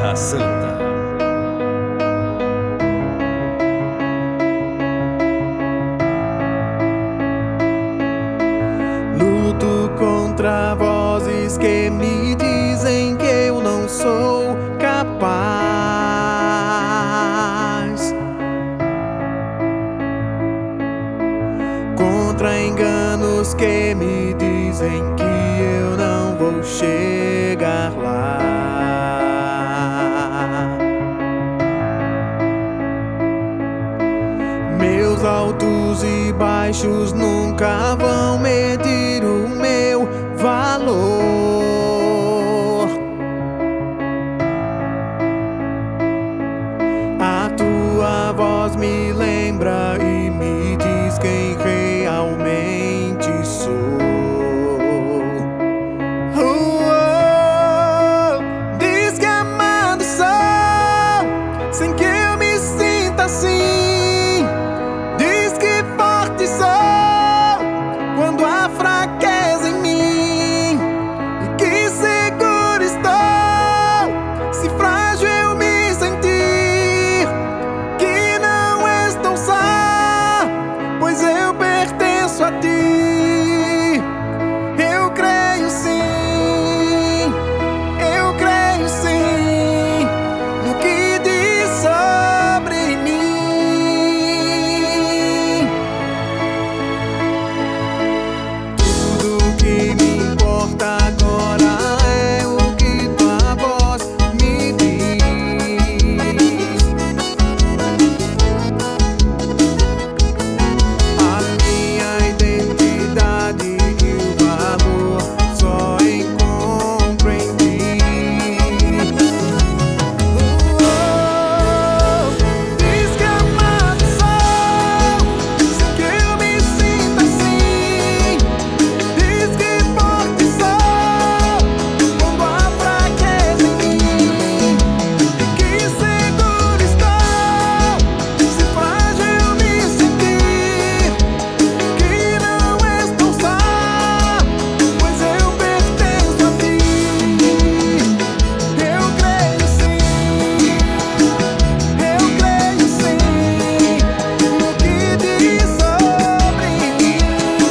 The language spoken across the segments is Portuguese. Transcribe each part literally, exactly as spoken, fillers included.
Terra Santa. Luto contra vozes que me dizem que eu não sou capaz, contra enganos que me dizem que eu não vou chegar lá. Meus altos e baixos nunca vão medir o meu valor. A tua voz me lembra e me diz quem realmente sou. Oh, oh, diz que amado sou, sem que eu me sinta assim. Diz que forte sou quando há fraqueza em mim, e que seguro estou se frágil eu me sentir. Que não estou só, pois eu pertenço a ti. Eu creio sim, eu creio sim no que diz sobre mim. Tudo que me importa agora é o que tua voz me diz. A minha identidade e o valor só encontro em ti. Oh, diz que amado sou, sem que eu me sinta assim. Diz que forte sou quando há fraqueza em mim, e que seguro estou se frágil eu me sentir. Que não estou só, pois eu pertenço a ti. Eu creio sim, eu creio sim no que diz sobre mim.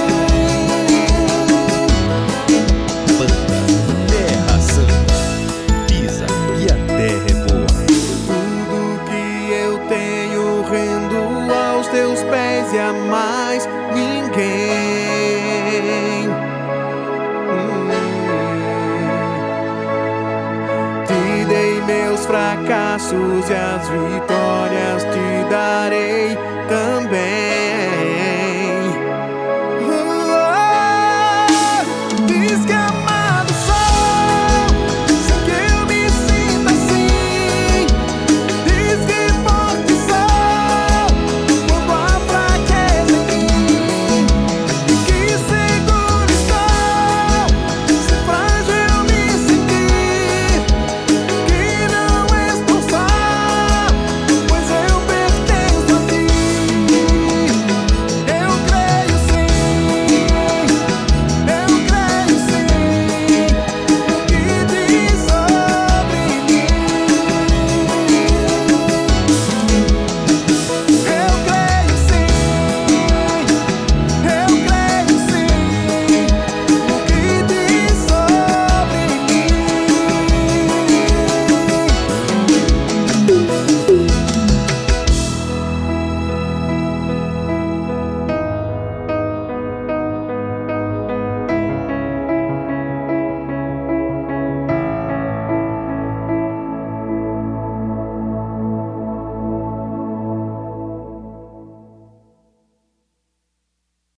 Banda Terra Santa. Pisa e a terra é boa. Tudo que eu tenho rendo aos teus pés e a mais ninguém. Hum. Te dei meus fracassos e as vitórias te darei também.